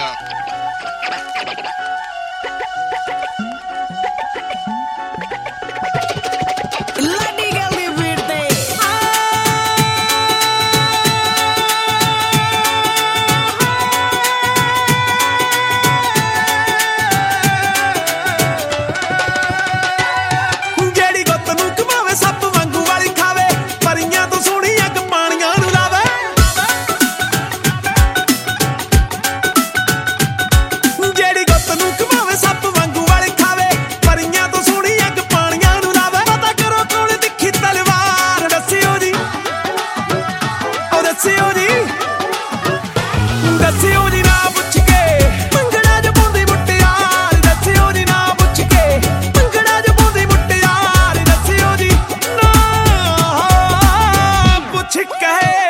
ਦੱਸਿਓ ਜੀ ਨਾ ਪੁੱਛ ਕੇ ਭੰਗੜਾ ਚ ਪਾਉਂਦੀ ਮੁਟਿਆਰ, ਦੱਸਿਓ ਜੀ ਨਾ ਪੁੱਛ ਕੇ ਭੰਗੜਾ ਚ ਪਾਉਂਦੀ ਮੁਟਿਆਰ, ਦੱਸਿਓ ਜੀ ਨਾ ਪੁੱਛ ਕੇ।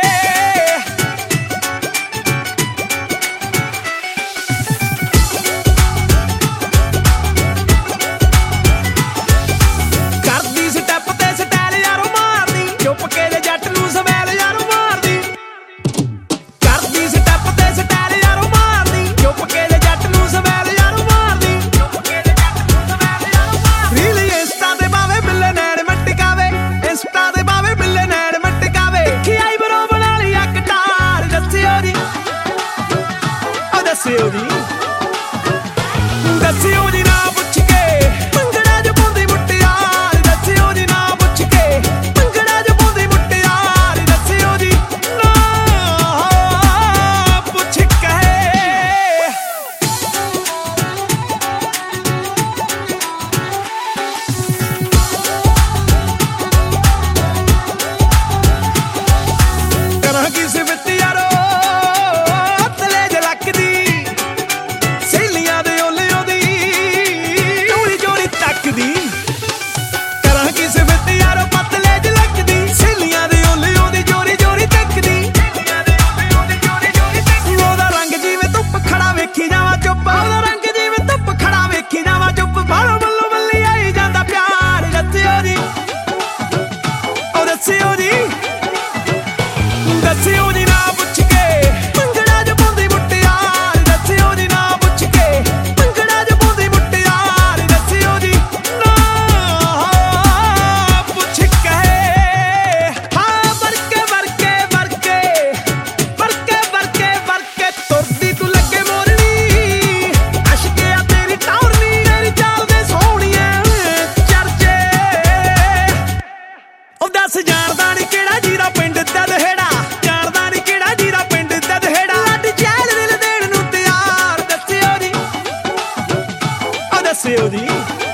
ਕਰਦੀ ਸਟੈਪ ਤੇ ਸਟਾਈਲ ਯਾਰੋ ਮਾਰਦੀ, ਚੁੱਪ ਕੇ ਜੱਟ ਨੂੰ ਸਮੈਲ ਯਾਰੋ ਮਾਰਦੀ। ਕਰਦੀ ਸਟੈਪ ਤੇ ਸਟਾਈਲ ਯਾਰੋ ਮਾਰਦੀ, ਚੁੱਪ ਕੇ ਜੱਟ ਨੂੰ ਸਮੈਲ ਯਾਰੋ ਮਾਰਦੀ। ਰੀਲ ਇੰਸਟਾ ਤੇ ਪਾਵੇ ਬਿੱਲੇ ਨੈਣ ਮਟਕਾਵੇ, ਇੰਸਟਾ ਤੇ ਪਾਵੇ ਬਿੱਲੇ ਨੈਣ ਮਟਕਾਵੇ। ਕੀ ਆਈ ਬਰੋ ਬਣਾ ਲਈ ਆ ਕਟਾਰ, ਦੱਸਿਓ ਜੀ ਉਹ ਦੱਸਿਓ ਜੀ, ਦੱਸਿਓ ਜੀ ਨਾ ਪੁੱਛ ਕੇ ਭੰਗੜਾ ਚ ਪਾਉਂਦੀ ਮੁਟਿਆਰ, ਦੱਸਿਓ ਜੀ ਨਾ ਪੁੱਛ ਕੇ ਭੰਗੜਾ ਚ ਪਾਉਂਦੀ ਮੁਟਿਆਰ, ਦੱਸਿਓ ਜੀ ਨਾ ਪੁੱਛ ਕੇ। ਕਰਾਂ ਕੀ ਸਿਫਤ ਯਾਰੋ ਤਲੇ ਜ ਲੱਕਦੀ, ਸਹੇਲੀਆਂ ਦੇ ਓਲਿਓ ਦੀ ਚੋਰੀ ਚੋਰੀ ਤੱਕਦੀ। ਕਰਾਂ ਕੀ ਸਿਫਤ ਯਾਰੋ ਪਤਲੇ ਜ ਲੱਕਦੀ, ਸਹੇਲੀਆਂ ਦੇ ਓਲਿਓ ਦੀ ਚੋਰੀ ਚੋਰੀ ਤੱਕਦੀ। ਉਹਦਾ ਰੰਗ ਜਿਵੇਂ ਧੁੱਪ ਖੜਾ ਵੇਖੀ ਜਾਵਾਂ ਚੁੱਪ, ਉਹਦਾ ਰੰਗ ਜਿਵੇਂ ਧੁੱਪ ਖੜਾ ਵੇਖੀ ਜਾਵਾਂ ਚੁੱਪ। ਬਾਹਰੋਂ ਬੱਲੋ ਬੱਲੀ ਆਈ ਜਾਂਦਾ ਪਿਆਰ, ਦੱਸਿਓ ਜੀ ਉਹ ਦੱਸਿਓ ਜੀ, ਦੱਸਿਓ ਜੀ ਨਾ ਪੁੱਛ ਕੇ ਭੰਗੜਾ ਚ ਪਾਉਂਦੀ ਮੁਟਿਆਰ, ਦੱਸਿਓ ਜੀ ਨਾ ਪੁੱਛ ਕੇ ਭੰਗੜਾ ਚ ਪਾਉਂਦੀ ਮੁਟਿਆਰ, ਦੱਸਿਓ ਜੀ ਨਾ ਪੁੱਛ ਕੇ। ਹਾਂ ਵਰਕੇ ਵਰਕੇ ਵਰਕੇ ਵਰਕੇ ਵਰਕੇ ਵਰਕੇ ਤੁਰਦੀ ਤੂੰ ਲੱਗੇ ਮੋਰਨੀ, ਅਸ਼ਕਿਆ ਤੇਰੀ ਟੌਰਨੀ, ਤੇਰੀ ਚਾਲ ਦੇ ਸੋਹਣੀਆਂ ਚਰਚੇ। ਉਹ ਦੱਸ ਜਾਣਦਾ ਨੀ ਕਿਹੜਾ ਜੀਰਾ ਪਿੰਡ ਦਦਹੇੜਾ, ਜਾਣਦਾ ਨੀ ਕਿਹੜਾ ਜੀਰਾ ਪਿੰਡ ਦਦਹੇੜਾ। ਲੱਡ ਚਹਿਲ ਦਿਲ ਦੇਣ ਨੂੰ ਤਿਆਰ, ਦੱਸਿਓ ਜੀ ਉਹ ਦੱਸਿਓ ਜੀ।